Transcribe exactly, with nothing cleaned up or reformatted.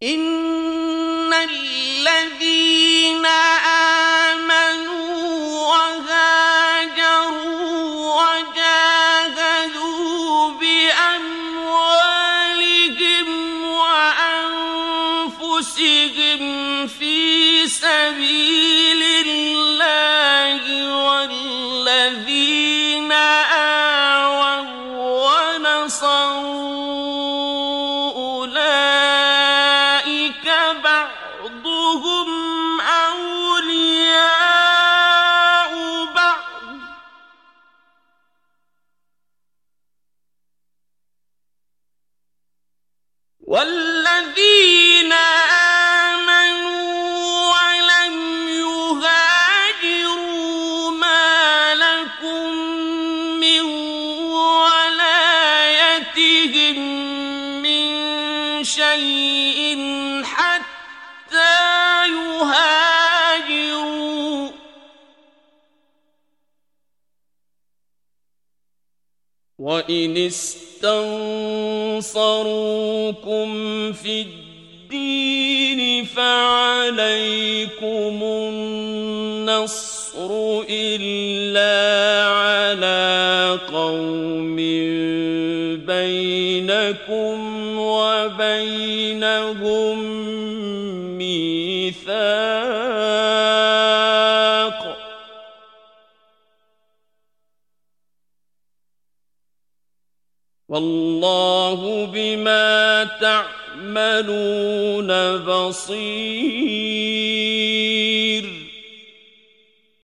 إن الذين آمنوا وهاجروا وجاهدوا بأموالهم وأنفسهم في سبيل الله والذين آووا ونصروا والذين آمنوا ولم يهاجروا ما لكم من ولايتهم من شيء حتى يهاجروا وإن استنصروكم في الدين فعليكم النصر إلا على قوم بينكم وبينهم ميثاق والله بما تعملون بصير